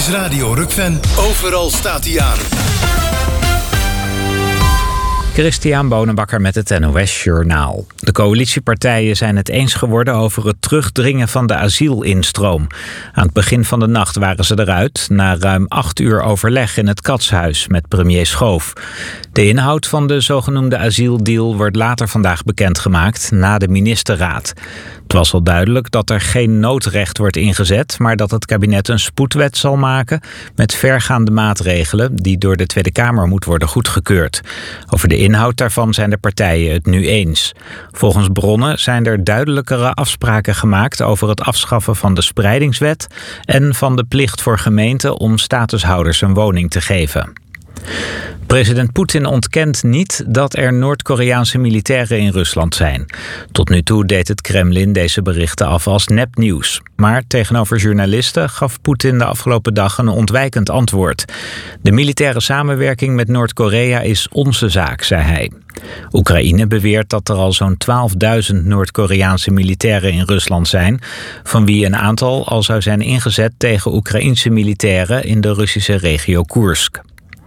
is Radio Rukven. Overal staat hij aan. Christian Bonenbakker met het NOS Journaal. De coalitiepartijen zijn het eens geworden over het terugdringen van de asielinstroom. Aan het begin van de nacht waren ze eruit, na ruim 8 uur overleg in het Katshuis met premier Schoof. De inhoud van de zogenoemde asieldeal wordt later vandaag bekendgemaakt na de ministerraad. Het was al duidelijk dat er geen noodrecht wordt ingezet, maar dat het kabinet een spoedwet zal maken met vergaande maatregelen die door de Tweede Kamer moet worden goedgekeurd. Over de inhoud daarvan zijn de partijen het nu eens. Volgens bronnen zijn er duidelijkere afspraken gemaakt over het afschaffen van de spreidingswet en van de plicht voor gemeenten om statushouders een woning te geven. President Poetin ontkent niet dat er Noord-Koreaanse militairen in Rusland zijn. Tot nu toe deed het Kremlin deze berichten af als nepnieuws. Maar tegenover journalisten gaf Poetin de afgelopen dag een ontwijkend antwoord. De militaire samenwerking met Noord-Korea is onze zaak, zei hij. Oekraïne beweert dat er al zo'n 12.000 Noord-Koreaanse militairen in Rusland zijn, van wie een aantal al zou zijn ingezet tegen Oekraïense militairen in de Russische regio Koersk.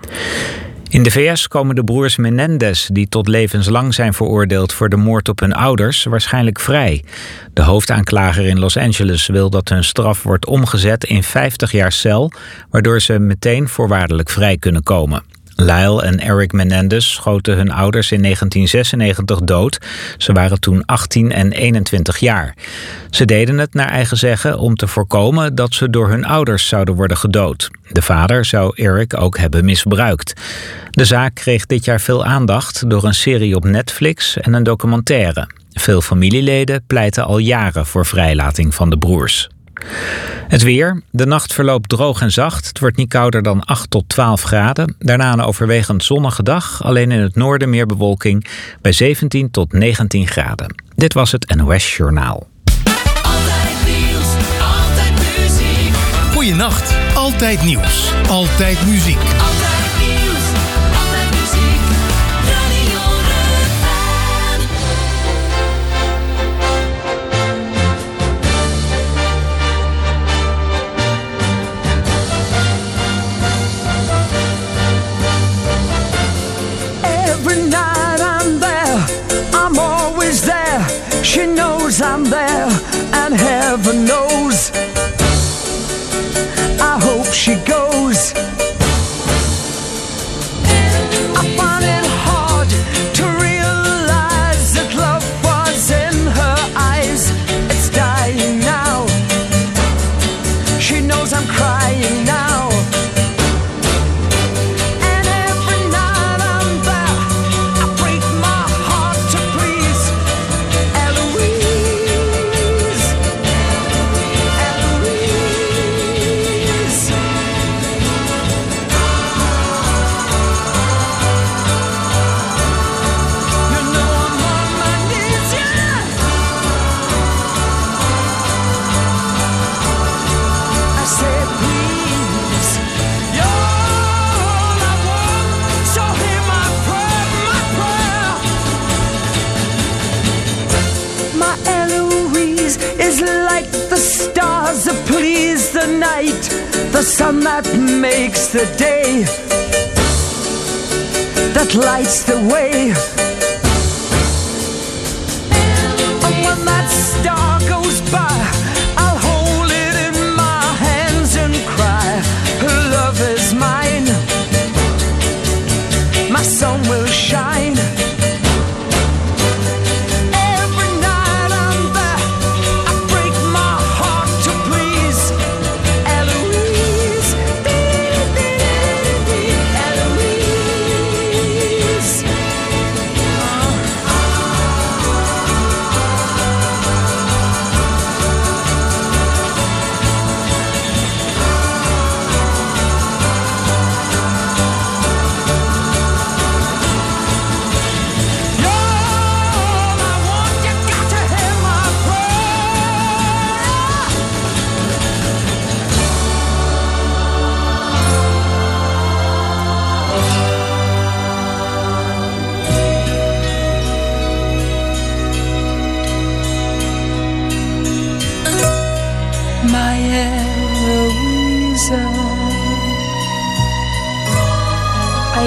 In de VS komen de broers Menendez, die tot levenslang zijn veroordeeld voor de moord op hun ouders, waarschijnlijk vrij. De hoofdaanklager in Los Angeles wil dat hun straf wordt omgezet in 50 jaar cel, waardoor ze meteen voorwaardelijk vrij kunnen komen. Lyle en Eric Menendez schoten hun ouders in 1996 dood. Ze waren toen 18 en 21 jaar. Ze deden het naar eigen zeggen om te voorkomen dat ze door hun ouders zouden worden gedood. De vader zou Eric ook hebben misbruikt. De zaak kreeg dit jaar veel aandacht door een serie op Netflix en een documentaire. Veel familieleden pleiten al jaren voor vrijlating van de broers. Het weer. De nacht verloopt droog en zacht. Het wordt niet kouder dan 8 tot 12 graden. Daarna een overwegend zonnige dag. Alleen in het noorden meer bewolking bij 17 tot 19 graden. Dit was het NOS Journaal. Altijd nieuws, altijd muziek. Goeienacht. Altijd nieuws. Altijd muziek. Altijd nieuws, altijd muziek. Radio Rukven. Every night I'm there, I'm always there. She knows I'm there, and heaven knows I hope she goes. I find it hard to realize that love was in her eyes. It's dying now. She knows I'm crying now. And every night I'm there, I break my heart to please Eloise. Eloise. You know I'm on my knees, yeah. I said, please, you're all I want, so hear my prayer, my prayer. My Eloise is like the stars that please the night, the sun that makes the day, that lights the way. And when that star goes by, I'll hold it in my hands and cry, her love is mine, my sun will shine. Every night I'm there, I break my heart to please Eloise. Eloise.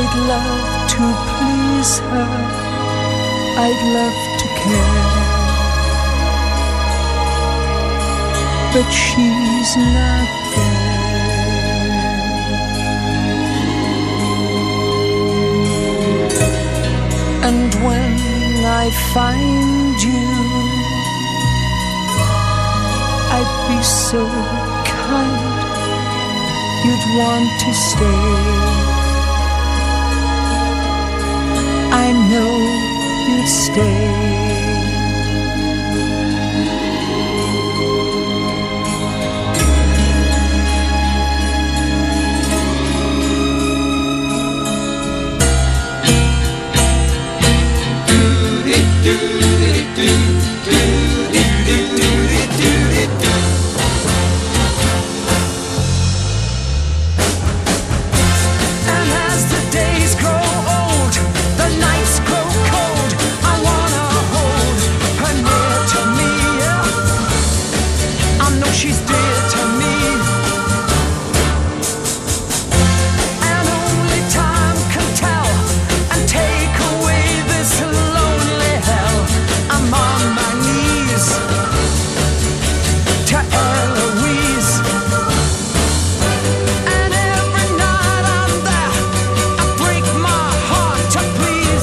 I'd love to please her, I'd love to care, but she's not there. And when I find you, I'd be so kind, you'd want to stay. I know you'd stay. And as the days grow old, the nights grow cold, I wanna hold her near to me, yeah. I know she's dear to me, and only time can tell and take away this lonely hell. I'm on my knees to Eloise, and every night I'm there, I break my heart to please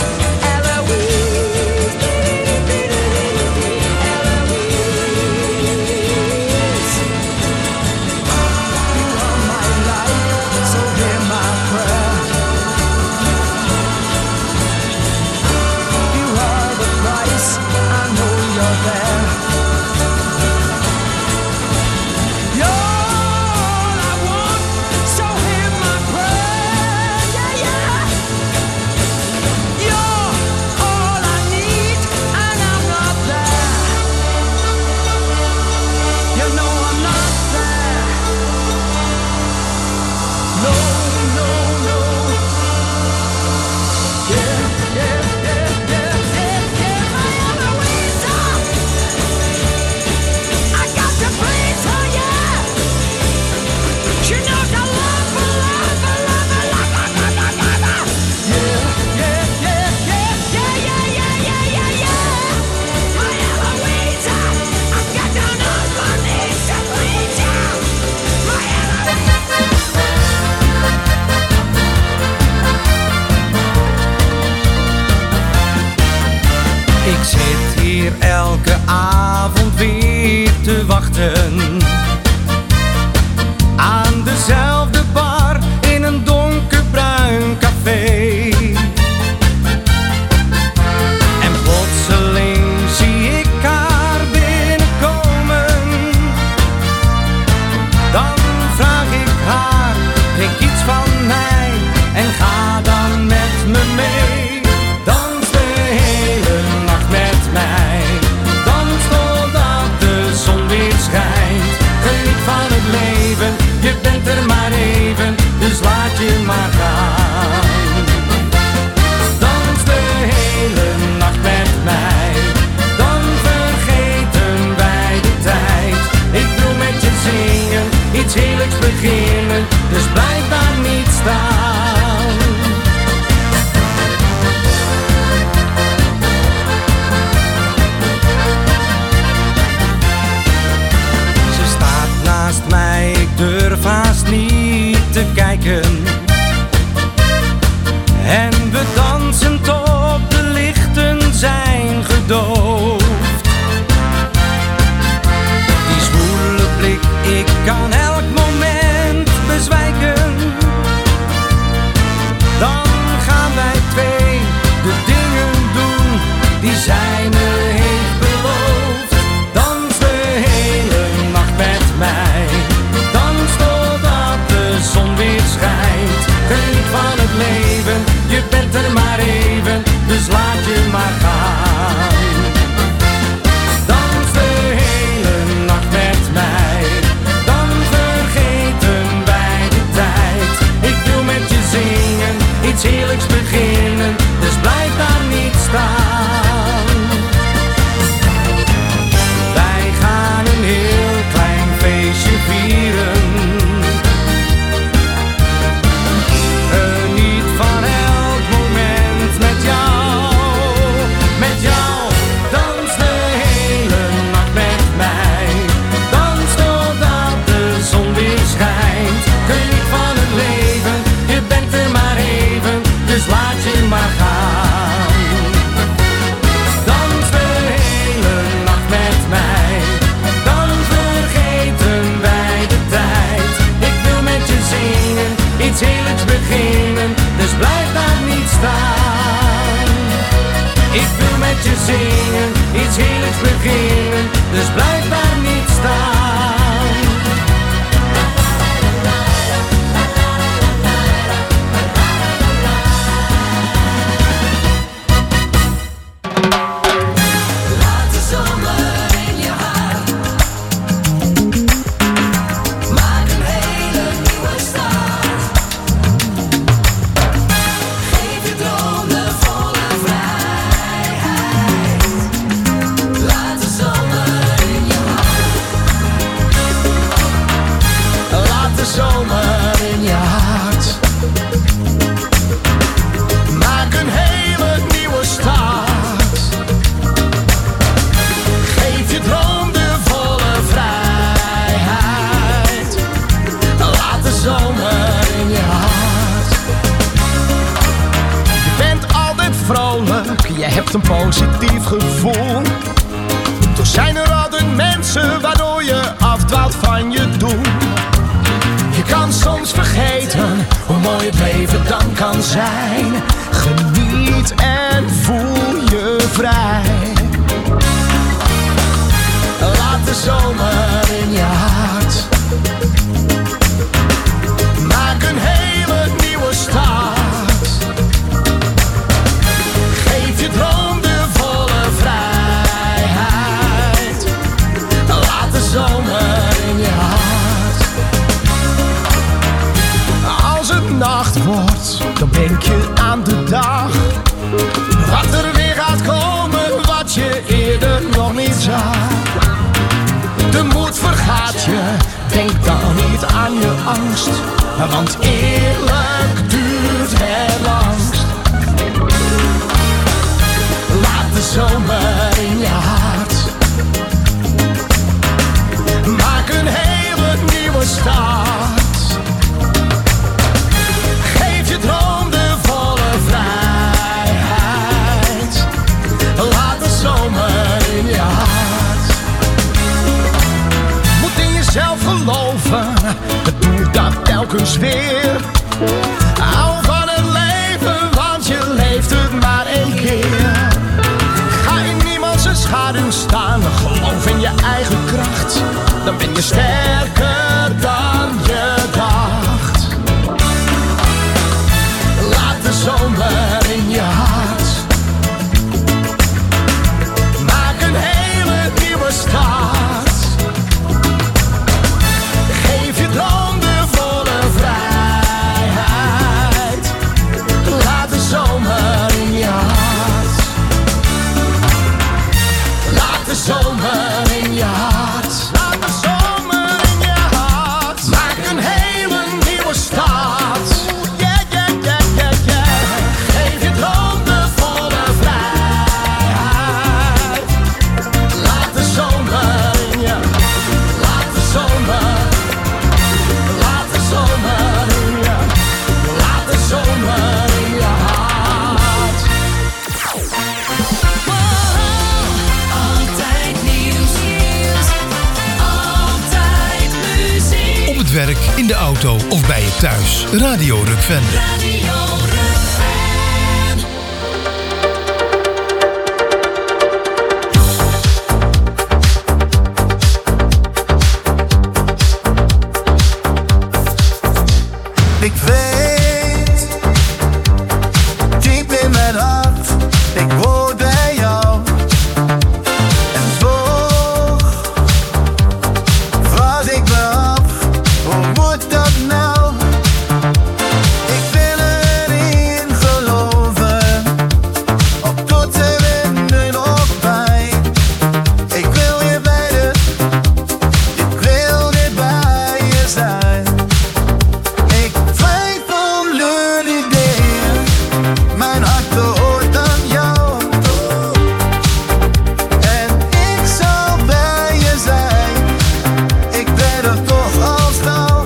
Eloise. Eloise, you are my life, so hear my prayer. You are the price, I know you're there. You're all I want, so hear my prayer. Yeah, yeah. You're all I need, and I'm not there. You know I'm not there. No, no, no. Yeah, yeah, yeah, yeah, yeah, yeah. My Eloisa, I got to please her, yeah. She knows I love her, love her, love her, love her, love her, love her. Yeah, yeah, yeah, yeah, yeah, yeah, yeah, yeah, yeah, yeah. My Eloisa, I got down on my knees to please you. My Eloisa. Ik zit hier elke avond weer te wachten aan dezelfde bar in een donkerbruin café. En plotseling zie ik haar binnenkomen. Dan vraag ik haar, drink iets van mij en ga dan met me mee. Dans de hele nacht met mij, dans totdat de zon weer schijnt. Geniet van het leven, je bent er maar even, dus laat je maar gaan. Dans de hele nacht met mij, dan vergeten wij de tijd. Ik wil met je zingen, iets heerlijks beginnen, dus blijf daar niet staan. Ze staat naast mij, ik durf haast niet te kijken. En we dansen tot de lichten zijn gedoofd. Die zwoele blik, ik kan elk moment bezwijken. Dan gaan wij twee de dingen doen die zij me heeft beloofd. Dans de hele nacht met mij, dans totdat de zon weer schijnt. Geniet van het leven, je bent er maar even, dus laat je maar gaan. Dans de hele nacht met mij, dan vergeten wij de tijd. Ik wil met je zingen, iets heerlijks beginnen, dus blijf daar niet staan. Wij gaan een heel klein feestje vieren. Geniet van Ik wil met je zingen, iets heerlijks beginnen, dus blijf daar niet staan. Laat de zomer in je hart. Maak een hele nieuwe start. Geef je droom de volle vrijheid. Laat de zomer in je hart. Laat de zomer in je hart. Maak een hele nieuwe start. Geef je droom de volle vrijheid. Laat de zomer in je hart. Je bent altijd vrolijk, je hebt een positief gevoel. Toch zijn er altijd mensen waardoor je afdwaalt van je doel. Je kan soms vergeten hoe mooi het leven dan kan zijn. Geniet en voel je vrij. Laat de zomer in je hart. Maak een hele nieuwe start. Geef je droom de volle vrijheid. Laat de zomer in je hart. Als het nacht wordt, dan denk je aan de dag. Wat er weer gaat komen, wat je eerder nog niet zag. De moed vergaat je, denk dan niet aan je angst. Want eerlijk duurt het langst. Laat de zomer in je hart. Maak een hele nieuwe start. Geef je droom de volle vrijheid. Laat de zomer in je hart. Moet in jezelf geloven, het doet dat telkens weer. Hou van het leven, want je leeft het maar één keer. Ga in niemand zijn schaduw staan, geloof in je eigen kracht. Dan ben je sterker dan je dacht. Laat de zomer in je hart. Maak een hele nieuwe start. Geef je droom de volle vrijheid. Laat de zomer in je hart. Laat de zomer in je hart. Laat de zomer in je hart. Maak een hele nieuwe start. Yeah, yeah, yeah, yeah, yeah. Geef je droom de volle vrijheid. Laat de zomer in je. Laat de zomer. Laat de zomer in je. Laat de zomer in je hart. Altijd nieuws. Altijd muziek. Op het werk, in de auto of bij je thuis. Radio Rukven. Radio Rukven. Ik weet, diep in mijn hart, ik hoor bij jou. En toch vraag ik me af, hoe moet dat nou? Ik wil erin geloven, op tot en in er nog bij. Ik wil je bij ik wil dit bij je zijn. Ik twijfel er niet meer, mijn hart behoort aan jou. En ik zal bij je zijn, ik ben er toch al gauw.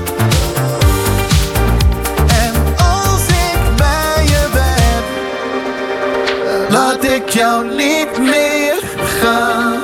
En als ik bij je ben, laat ik jou niet meer gaan.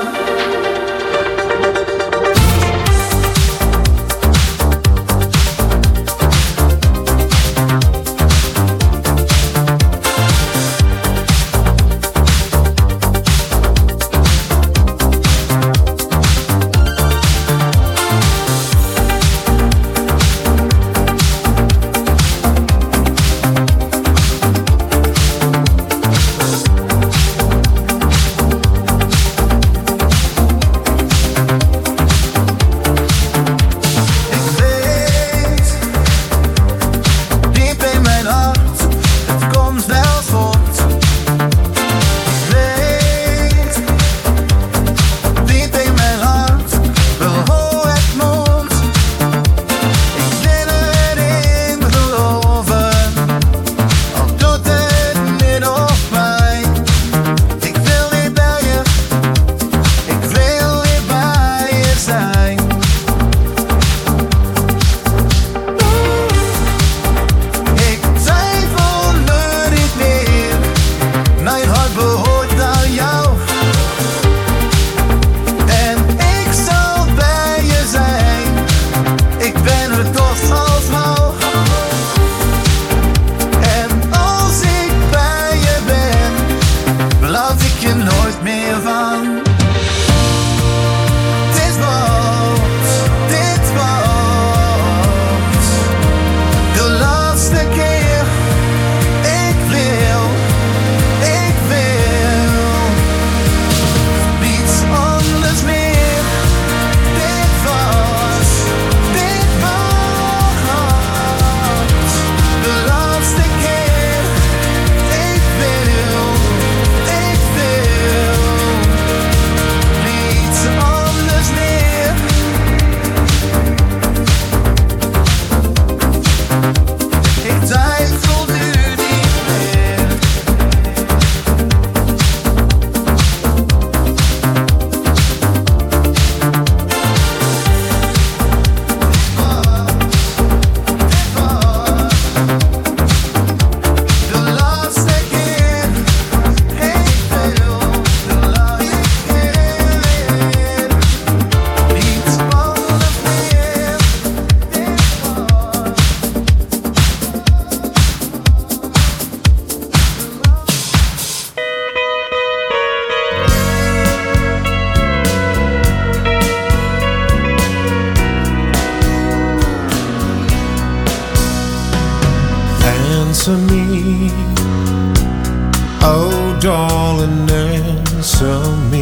darling, answer me.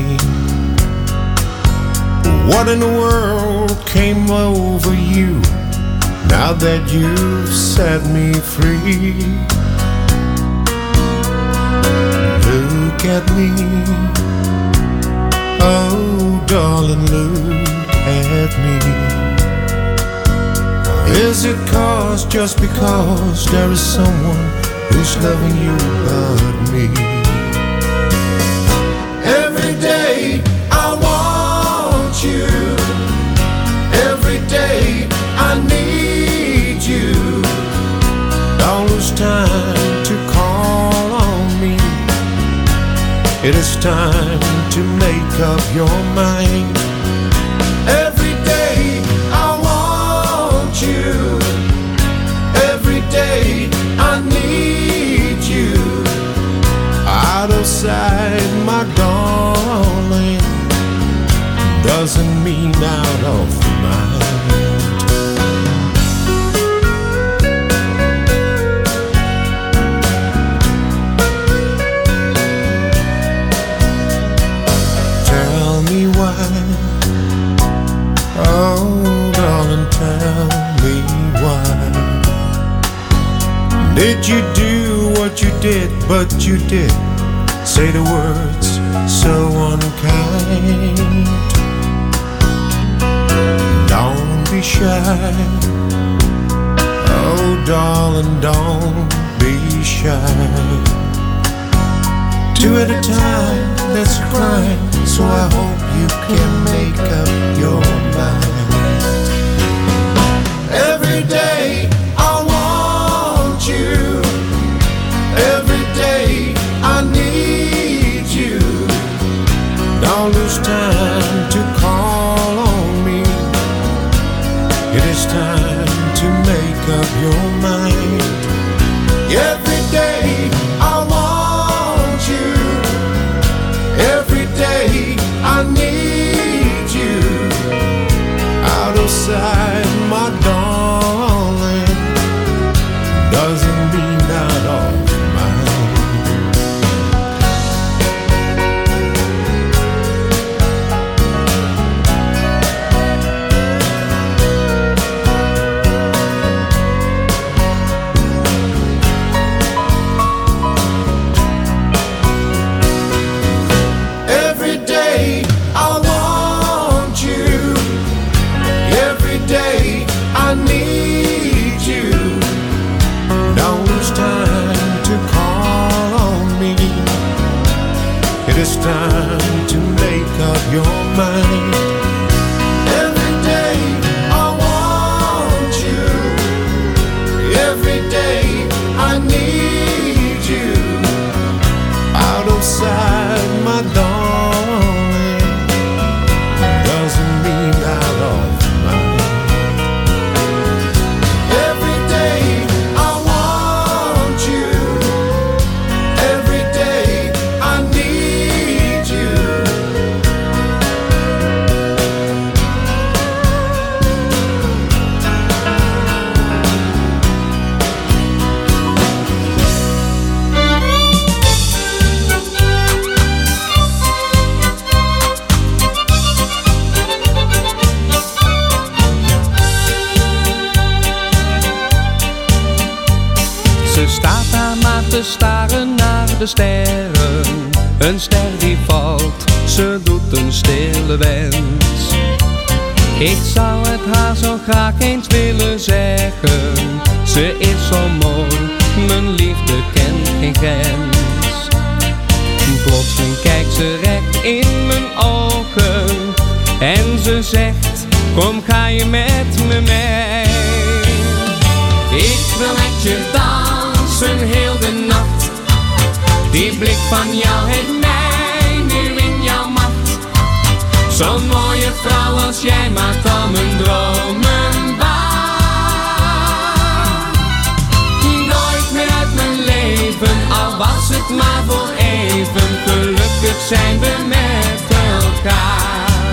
What in the world came over you now that you've set me free? Look at me, oh darling, look at me. Is it just because there is someone who's loving you but me? Every day I want you, every day I need you. Don't lose time to call on me. It is time to make up your mind. Every day I want you, every day I need you. Out of sight, my darling, doesn't mean out of mind. Tell me why, oh darling, tell me why. Did you do what you did, but you did say the words so unkind? Don't be shy, oh darling, don't be shy. Two at a time, that's a crime, so I hope you can make up your mind. Every day I want you, every day I need you. Don't lose time to call on me. It is time to make up your mind. Every day I want you, every day I need you. Out of sight, my darling, doesn't mean out of mind. Every day I want you, every day I need you. Don't lose time to call on me. It is time to make up your mind. Every day I want you, every day I need you. Out of sight, my darling, doesn't mean out of mind. Every day I want you, every day I need you. Ze staat daar maar te staren naar de sterren. Een ster die valt, ze doet een stille wens. Ik zou het haar zo graag eens willen zeggen. Ze is zo mooi, mijn liefde kent geen grens. Plotseling kijkt ze recht in mijn ogen en ze zegt, kom ga je met me mee. Ik wil met je dansen heel de nacht. Die blik van jou heeft mij nu in jouw macht. Zo'n mooie vrouw als jij maakt al mijn dromen waar. Nooit meer uit mijn leven, al was het maar voor even. Gelukkig zijn we met elkaar.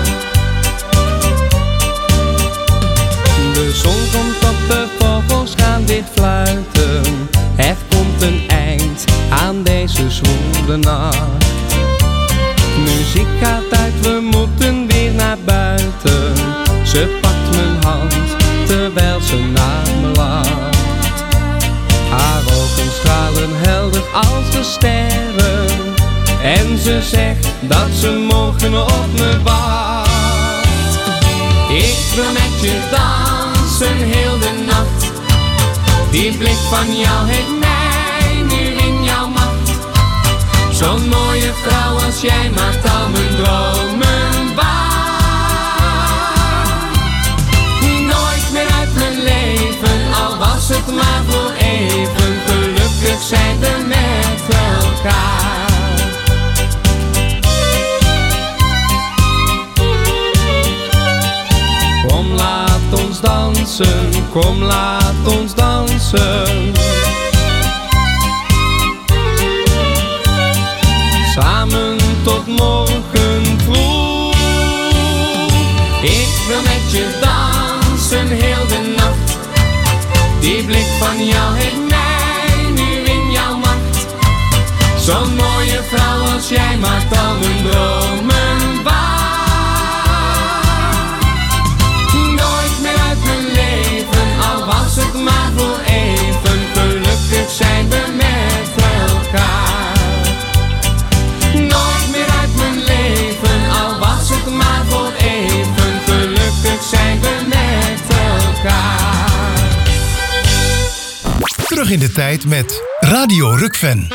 De zon komt op, de vogels gaan dicht fluiten. Er komt een eind aan deze zwoele nacht. Muziek gaat uit, we moeten weer naar buiten. Ze pakt mijn hand terwijl ze naar me lacht. Haar ogen stralen helder als de sterren. En ze zegt dat ze morgen op me wacht. Ik wil met je dansen heel de nacht. Die blik van jou heeft mij nu in jouw macht. Zo'n mooie vrouw als jij maakt al mijn dromen waar. Nooit meer uit mijn leven, al was het maar voor even. Gelukkig zijn we met elkaar. Kom laat ons dansen, kom laat ons dansen. Samen tot morgen vroeg. Ik wil met je dansen heel de nacht. Die blik van jou heeft mij nu in jouw macht. Zo'n mooie vrouw als jij maakt al mijn dromen waar. Nooit meer uit mijn leven, al was het maar voor even. Gelukkig zijn we met elkaar. Nooit meer uit mijn leven, al was het maar voor even. Gelukkig zijn we met elkaar. Terug in de tijd met Radio Rukven.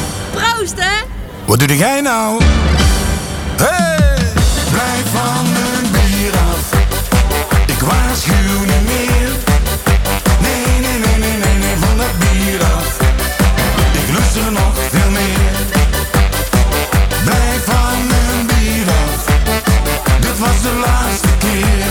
Wat doe jij nou? Hey! Blijf van me laatste keer.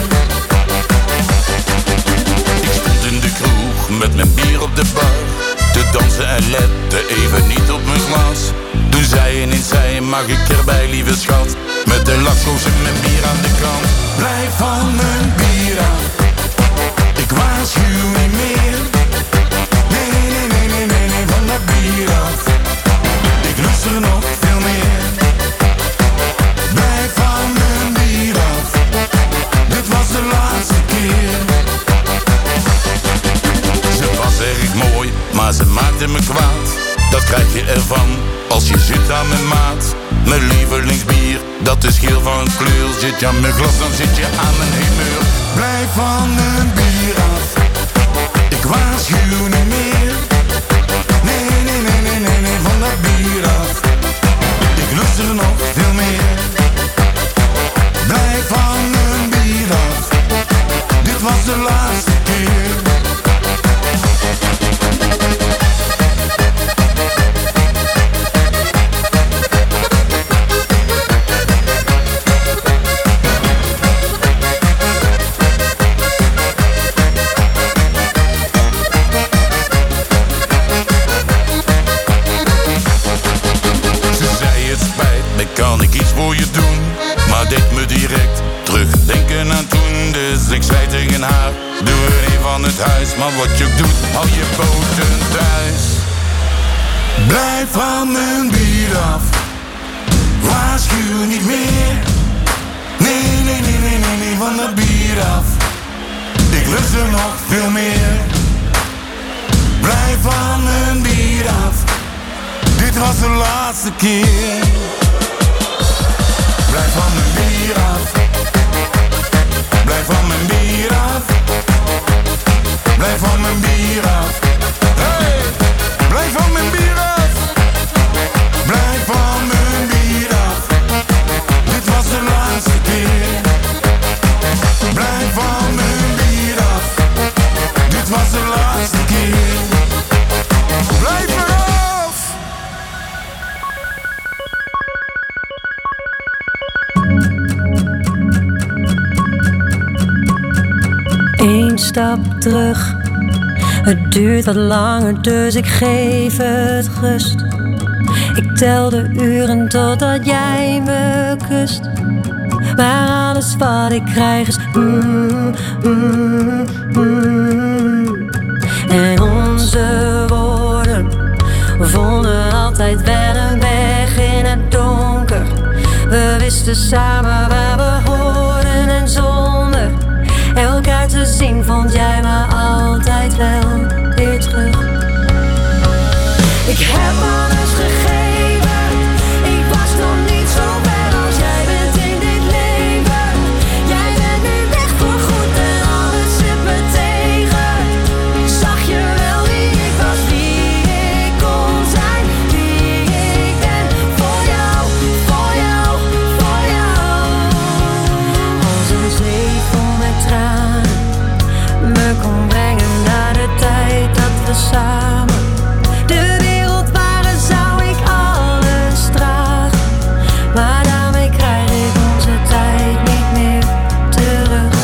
Ik stond in de kroeg met mijn bier op de bar te dansen en lette even niet op mijn glas. Toen zei ineens zij, mag ik erbij lieve schat, met de lakkoos en mijn bier aan de kant. Blijf van mijn bier af, ik waarschuw niet meer. Nee, nee, nee, nee, nee, nee, van dat bier af, ik lust er nog veel meer. Blijf van mijn bier af, dit was de laatste keer. Ze was erg mooi, maar ze maakte me kwaad. Dat krijg je ervan als je zit aan mijn maat. Mijn lievelingsbier, dat is geel van kleur. Zit je aan mijn glas, dan zit je aan mijn humeur. Blijf van mijn bier af, ik waarschuw niet meer. Nee, nee, nee, nee, nee, nee, van dat bier af, ik lust er nog veel meer. Blijf van mijn bier af, dit was de laatste keer. Kan ik iets voor je doen? Maar deed me direct terugdenken aan toen. Dus ik zei tegen haar, doe er een van het huis. Maar wat je ook doet, hou je poten thuis. Blijf van mijn bier af, waarschuw niet meer. Nee, nee, nee, nee, nee, nee, van dat bier af, ik lust er nog veel meer. Blijf van mijn bier af, dit was de laatste keer. Blijf van mijn bier af, blijf van mijn bier af, blijf van mijn bier af. Hey, blijf van mijn bier af, blijf van mijn bier af. Dit was de laatste keer. Blijf van mijn bier af, dit was de laatste keer. Blijf eraf. Eén stap terug, het duurt wat langer, dus ik geef het rust. Ik tel de uren totdat jij me kust. Maar alles wat ik krijg is En onze woorden vonden altijd wel een weg in het donker. We wisten samen waar we hoorden en zonder elkaar te zien vond jij me altijd wel weer terug. Ik heb alles gegeven, ik was nog niet zo ver als jij bent in dit leven. Jij bent nu weg voor goed en alles zit me tegen. Zag je wel wie ik was, wie ik kon zijn, wie ik ben. Voor jou, voor jou, voor jou. Als een zee vol met tranen me kon brengen naar de tijd dat we samen de wereld waren, zou ik alles dragen. Maar daarmee krijg ik onze tijd niet meer terug.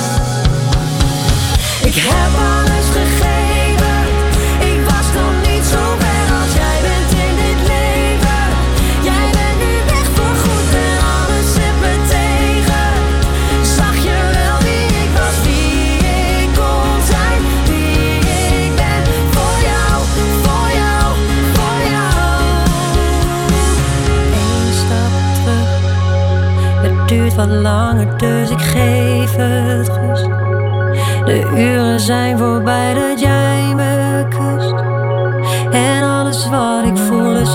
Ik heb alles gegeven, ik was nog niet zo ver als jij bent in dit leven. Jij bent nu weg voor goed en alles zit me tegen. Zag je wel wie ik was, wie ik kon zijn, wie ik ben. Voor jou, voor jou, voor jou. Eén stap terug, het duurt wat langer, dus ik geef het rust. De uren zijn voorbij dat jij me kust. En alles wat ik voel is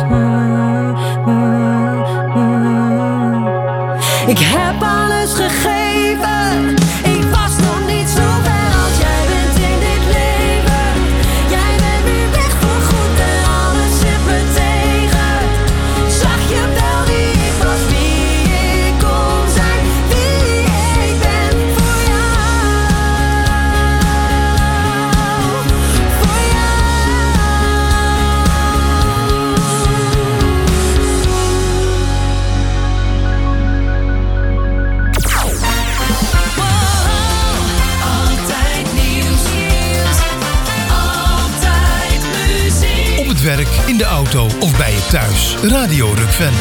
Ik heb alles gegeven, ik was nog niet zo ver als jij bent in dit leven. Jij bent nu weg voor goed en alles zit me tegen. Zag je wel wie ik was, wie ik kon zijn, wie ik ben voor jou. werk, in de auto of bij je thuis. Radio Rukven.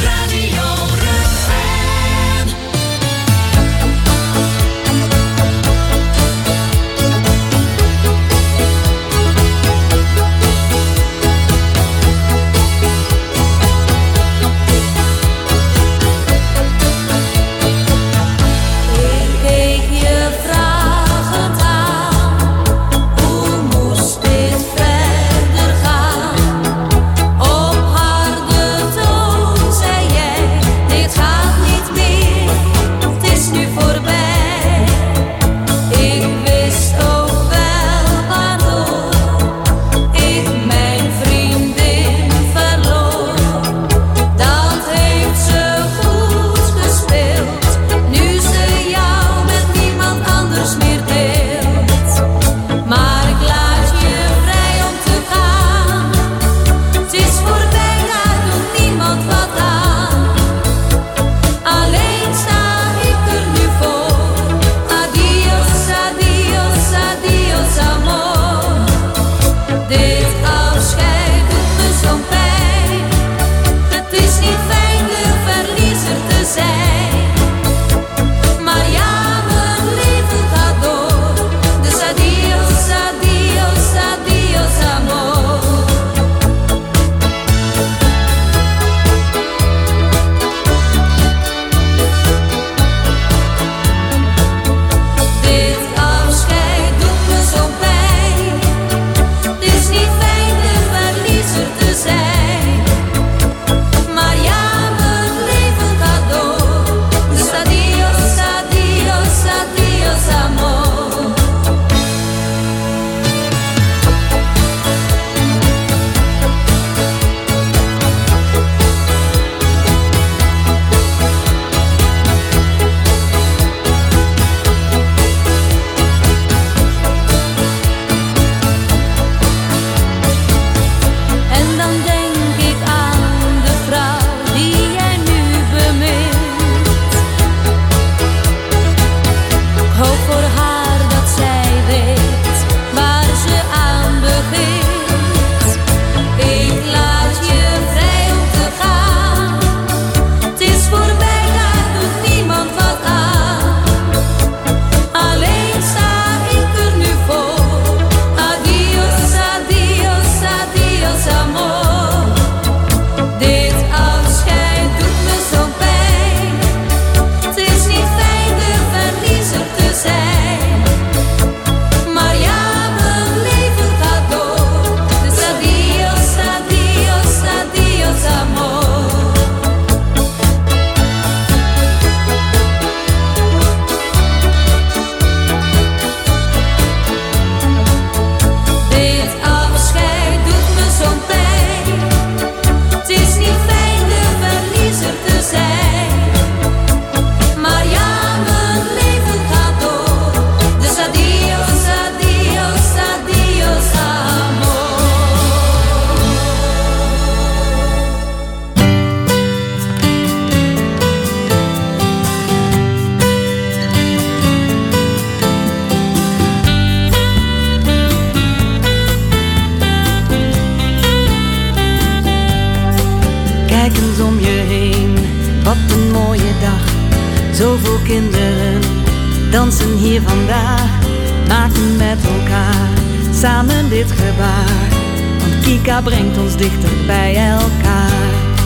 Zoveel kinderen dansen hier vandaag, maken met elkaar samen dit gebaar. Want Kika brengt ons dichter bij elkaar.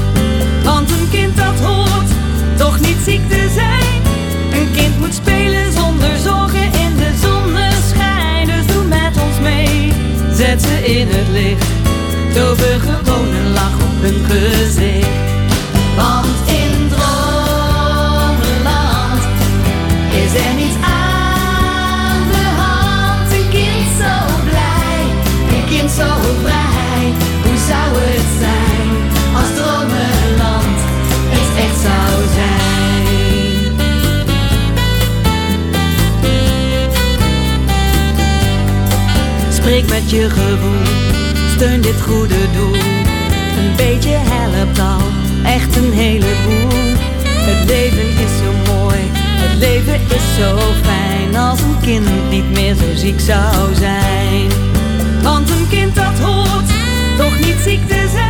Want een kind dat hoort toch niet ziek te zijn. Een kind moet spelen zonder zorgen in de zonneschijn. Dus doe met ons mee, zet ze in het licht. Tover gewoon een lach op hun gezicht. Want in dromenland is er niets aan de hand. Een kind zo blij, een kind zo vrij. Hoe zou het zijn als dromenland het echt zou zijn? Spreek met je gevoel, steun dit goede doel. Een beetje helpt al, echt een heleboel. Het leven is zo mooi, het leven is zo fijn. Als een kind niet meer zo ziek zou zijn. Want een kind dat hoort toch niet ziek te zijn.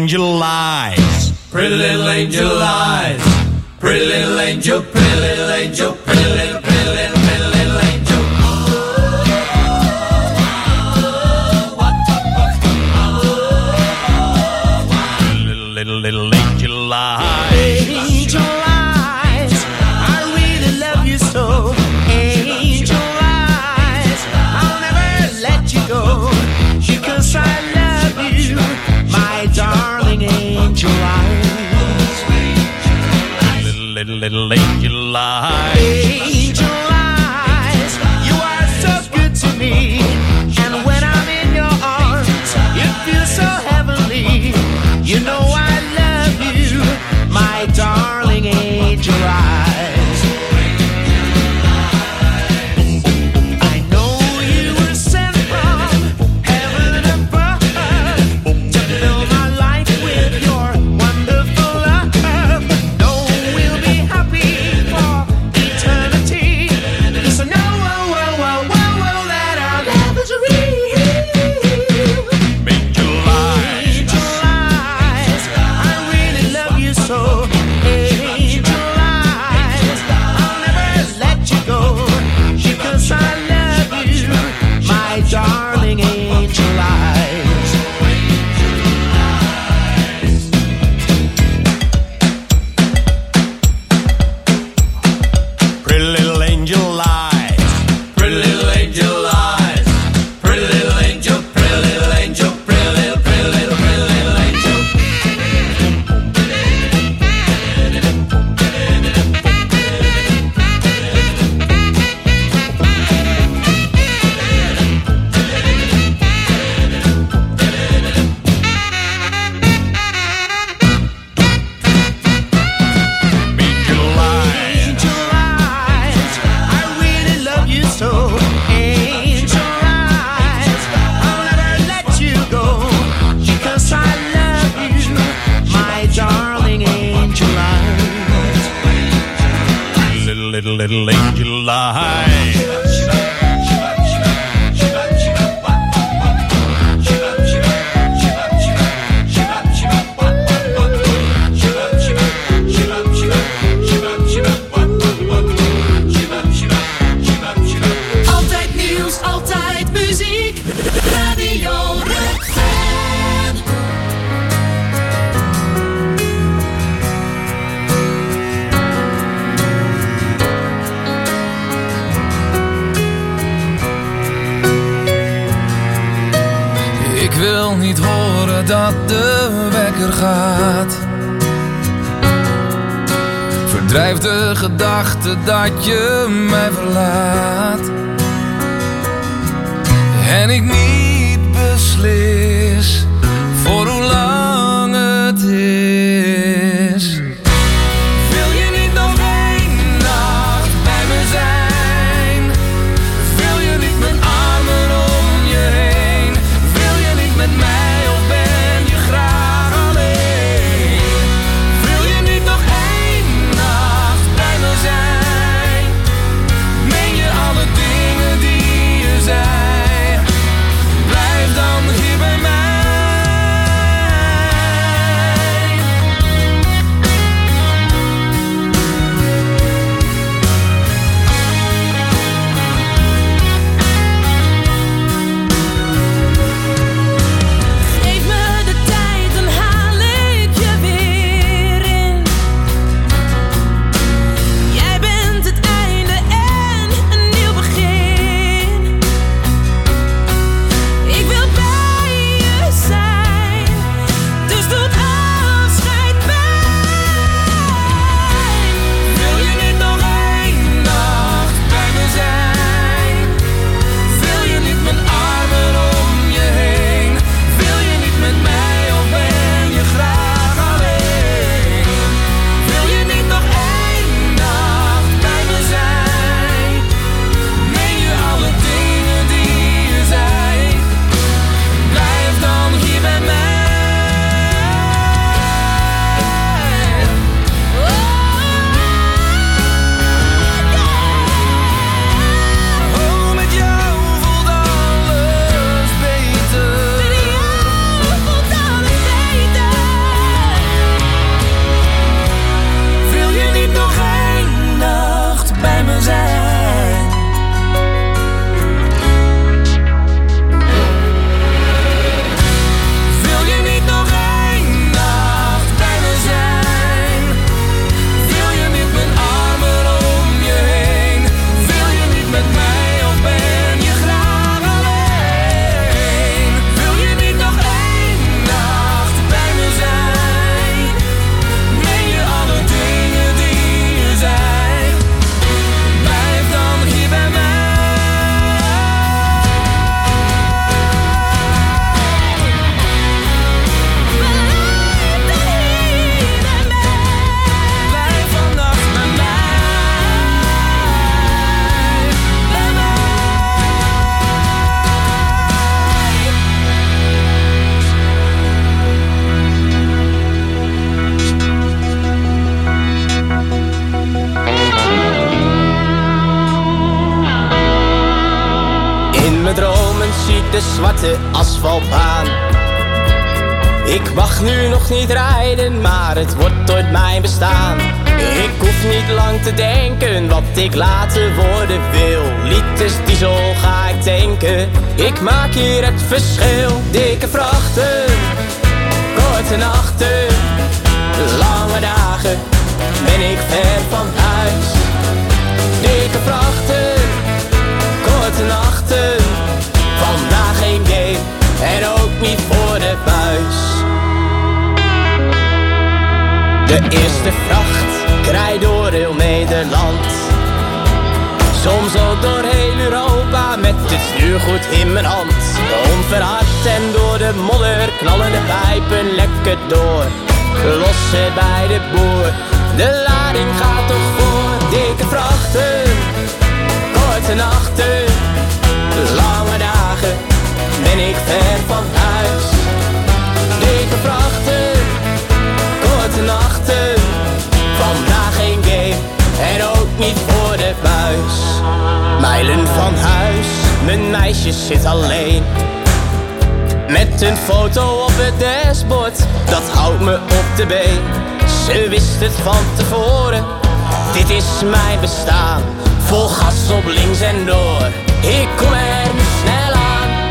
angel eyes. Pretty little angel eyes. Pretty little angel, pretty little angel, pretty little, pretty little, pretty little angel. Little angel eyes. Angel eyes, I really love you so. Angel eyes, I'll never let you go. Because I love you, my darling angel eyes. Little angel eyes. Angel eyes, you are so good to me. And when I'm in your arms, it feels so heavenly. You know I love you, my darling angel eyes. I know you were sent from heaven above to fill my life with your wonderful love. No, we'll be happy for eternity. So know, that our love is real. Angel eyes. Angel eyes, I really love you so. Angel eyes, I'll never let you go. Because I love you, my darling angel eyes. Pretty little angel eyes. Pretty little angel eyes. Pretty little angel, pretty little angel, pretty little, pretty little, pretty little angel. Angel eyes. Angel eyes, I really love you so. Angel eyes, I'll never let you go. Because I love you, my darling angel eyes. Little angel eyes. Altijd nieuws, altijd muziek. Radio Redfan. Ik wil niet horen dat de wekker gaat. Verdrijf de gedachte dat je mij verlaat. En ik niet beslis voor hoe lang het is. Wil je niet nog één nacht bij me zijn? Wil je niet mijn armen om je heen? Wil je niet met mij of ben je graag alleen? Wil je niet nog één nacht bij me zijn? Meen je alle dingen die je zei? Blijf dan hier bij mij. ziet de zwarte asfaltbaan. Ik mag nu nog niet rijden, maar het wordt ooit mijn bestaan. Ik hoef niet lang te denken wat ik later worden wil. Liters diesel ga ik tanken, ik maak hier het verschil. Dikke vrachten, korte nachten, lange dagen, ben ik ver van huis. Dikke vrachten, korte nachten, vandaag geen game en ook niet voor de buis. De eerste vracht krijgt door heel Nederland, soms ook door heel Europa, met het stuurgoed in mijn hand. Onverhard en door de modder knallen de pijpen lekker door. Lossen bij de boer, de lading gaat toch voor. Dikke vrachten, korte nachten, lange dagen, ben ik ver van huis. Dikke vrachten, korte nachten, vandaag geen game en ook niet voor de buis. Mijlen van huis, mijn meisje zit alleen, met een foto op het dashboard, dat houdt me op de been. Ze wist het van tevoren, dit is mijn bestaan. Vol gas op links en door, ik kom er nu snel aan.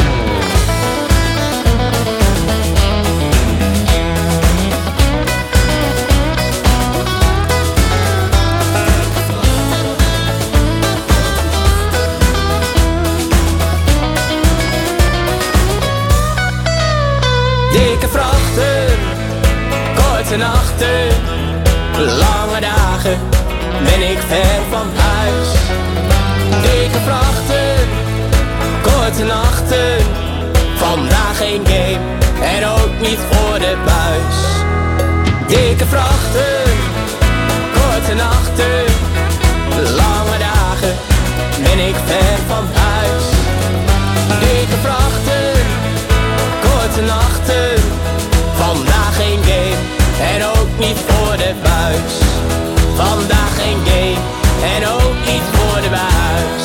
Dikke vrachten, korte nachten, lange dagen, ben ik ver van huis. Dikke vrachten, korte nachten, vandaag geen game en ook niet voor de buis. Dikke vrachten, korte nachten, lange dagen, ben ik ver van huis. Dikke vrachten, korte nachten, vandaag geen game en ook niet voor de buis. Vandaag geen game en ook niet voor de buis.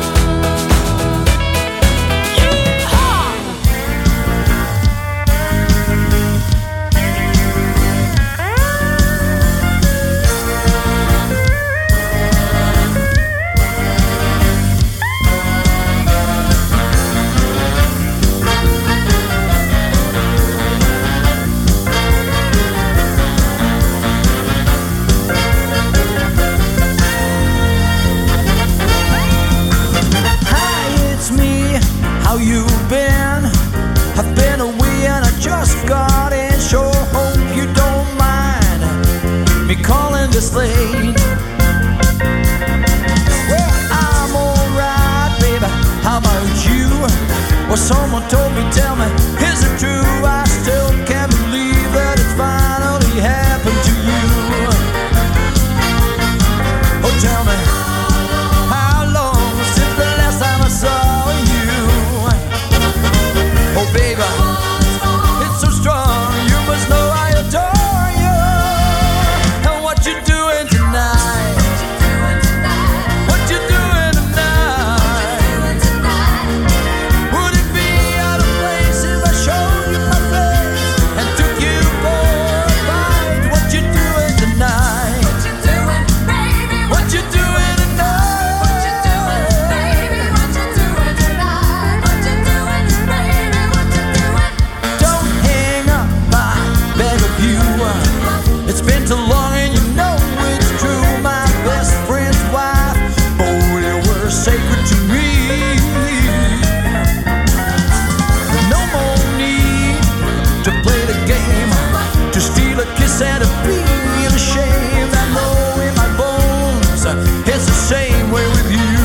How you been? I've been away and I just got in. Sure hope you don't mind me calling this late. Well, I'm alright, baby. How about you? Well, someone told me, tell me, is it true? I still can't believe that it's finally happened to you. Oh, tell me, how long since the last time I saw you? Oh baby, it's so strong, you must know I adore you. And what you doing tonight? What you doing tonight? Would it be out of place if I showed you my face and took you for a ride? What you doing tonight? What you doing, baby? What you doing tonight? What you doing, baby? What you doing tonight? What you doing, baby? Don't hang up, I beg of you. It's been too long and you know it's true. My best friend's wife, oh, you were sacred to me. No more need to play the game, to steal a kiss and to be ashamed. I know in my bones it's the same way with you.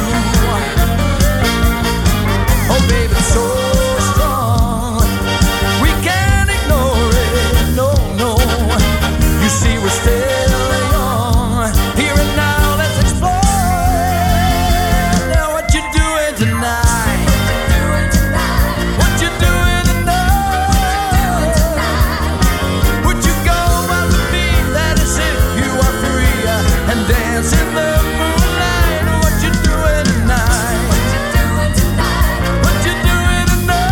Oh baby, it's so strong, we can't ignore it, no, no. You see we're still young, here and now, let's explore it. Now what you doing tonight? What you doing tonight? Would you go out with me, that is if you are free, and dance in the moonlight? What you doing tonight? What you doing tonight?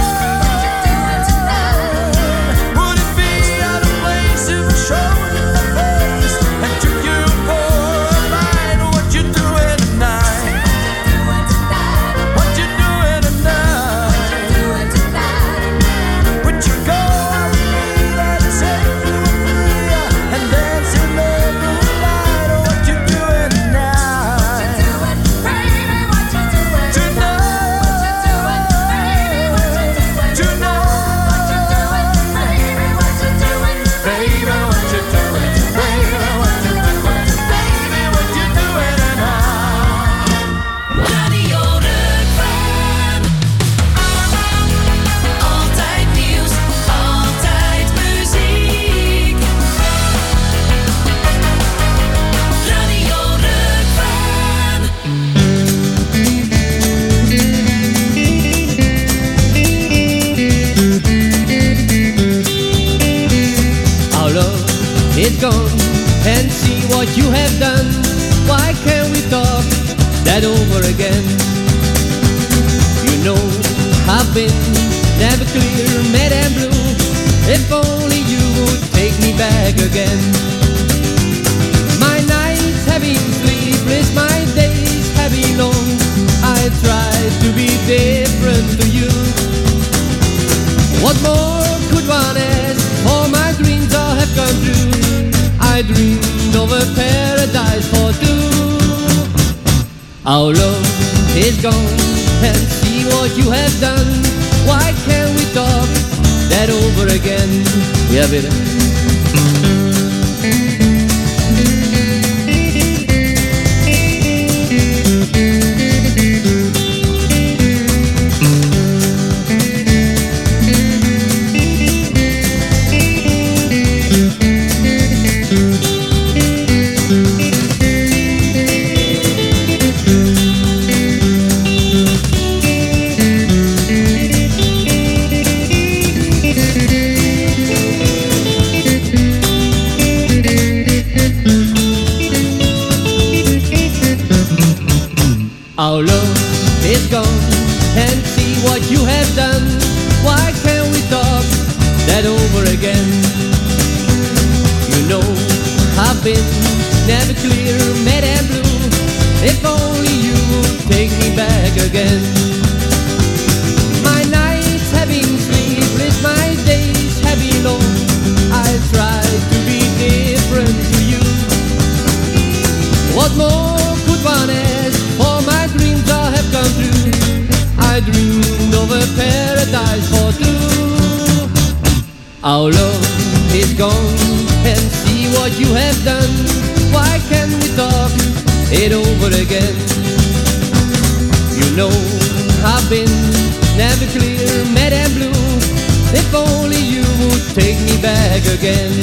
have done. Why can't we talk that over again? You know I've been never clear, mad and blue. If only you would take me back again. My nights have been sleepless, my days have been long. I tried to be different to you. What more could one ask? All my dreams all have come true. I dreamed of a paradise for two. Our love is gone, and see what you have done. Why can't we talk that over again? Yeah, baby. Our love is gone, and see what you have done. Why can't we talk that over again? You know I've been never clear, mad and blue. If only you would take me back again. My nights have been sleepless, my days have been long. I tried to be different to you. What more could one ask? All my dreams all have come true. I dreamed of a paradise for two. Our love is gone, and see what you have done. Why can't we talk it over again? You know I've been never clear, mad and blue. If only you would take me back again.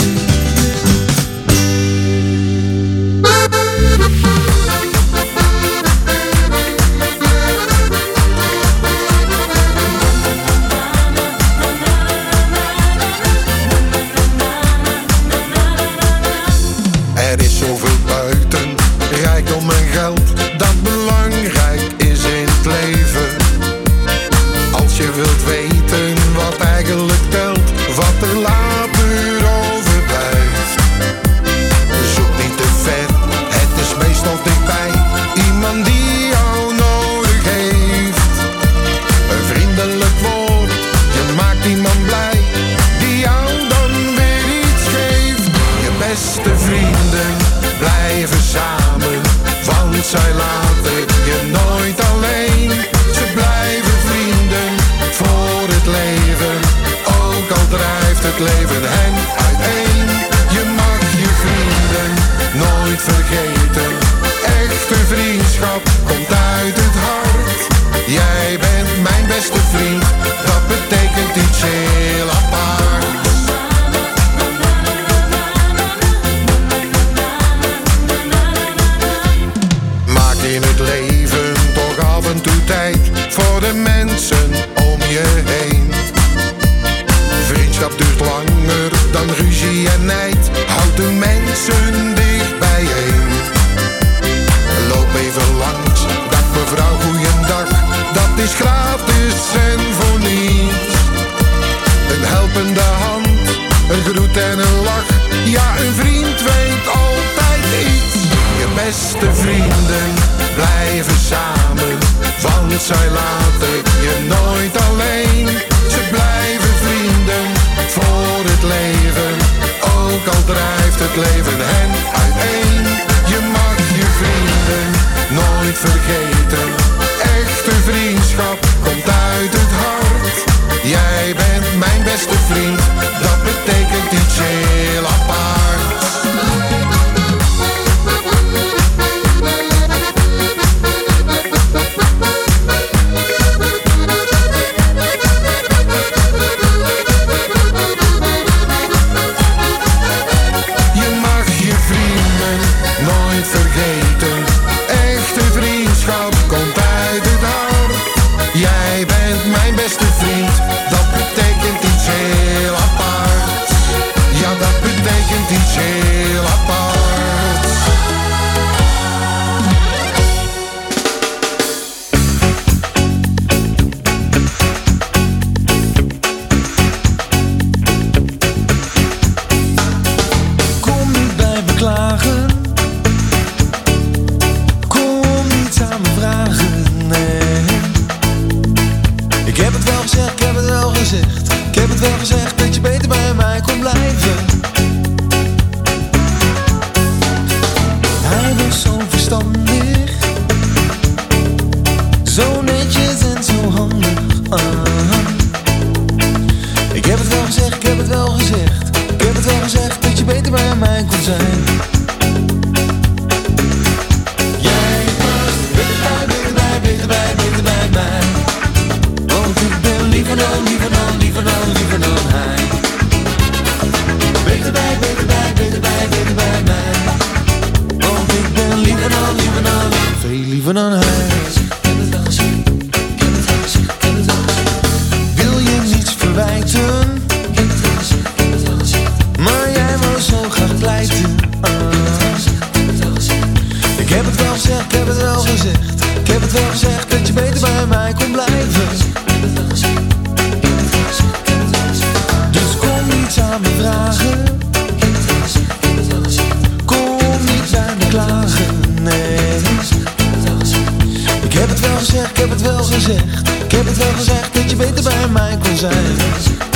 Er is zoveel buiten, rijkdom en geld, dat belangrijk is in het leven. Als je wilt weten wat eigenlijk telt, wat er later overblijft. Zoek niet te ver, het is meestal dichtbij, iemand die jou nodig heeft. Een vriendelijk woord, je maakt iemand blij, die jou dan weer iets geeft. Je beste vrienden blijven samen, want zij laten je nooit alleen. Ze blijven vrienden voor het leven, ook al drijft het leven hen uiteen. Je mag je vrienden nooit vergeten, echte vriendschap komt uit het hart. Jij bent mijn beste vriend, dat betekent iets heel aparts. Maak in het leven toch af en toe tijd voor de mensen om je heen. Vriendschap duurt langer dan ruzie en nijd, houdt de mensen dicht bijeen. Loop even langs, dag mevrouw, goeiedag, dat is gratis en voor niets. Een helpende hand, een groet en een lach, ja, een vriend weet altijd iets. Je beste vrienden blijven samen, want zij laten je nooit alleen. Ze blijven vrienden voor het leven, ook al drijft het leven hen uiteen. Je mag je vrienden nooit vergeten, echte vriendschap komt uit het hart. Jij bent mijn beste vriend, dat betekent iets heel aparts. Je mag je vrienden gezegd. Ik heb het wel gezegd dat je beter bij mij kon blijven. Hij was zo verstandig, zo netjes en zo handig. Ik heb het wel gezegd, ik heb het wel gezegd. Ik heb het wel gezegd dat je beter bij mij kon zijn. Jij was beter bij mij. Want ik ben liever dan hij. Beter bij mij. Want ik ben liever dan, veel liever dan hij. Wil je niets verwijten? Maar jij wou zo graag pleiten. Ik heb het wel gezegd, ik heb het wel gezegd. Ik heb het wel gezegd dat je beter bij mij kon blijven. Dus kom niet aan me vragen. Kom niet bij me klagen, nee. Ik heb het wel gezegd, ik heb het wel gezegd. Ik heb het wel gezegd dat je beter bij mij kon zijn.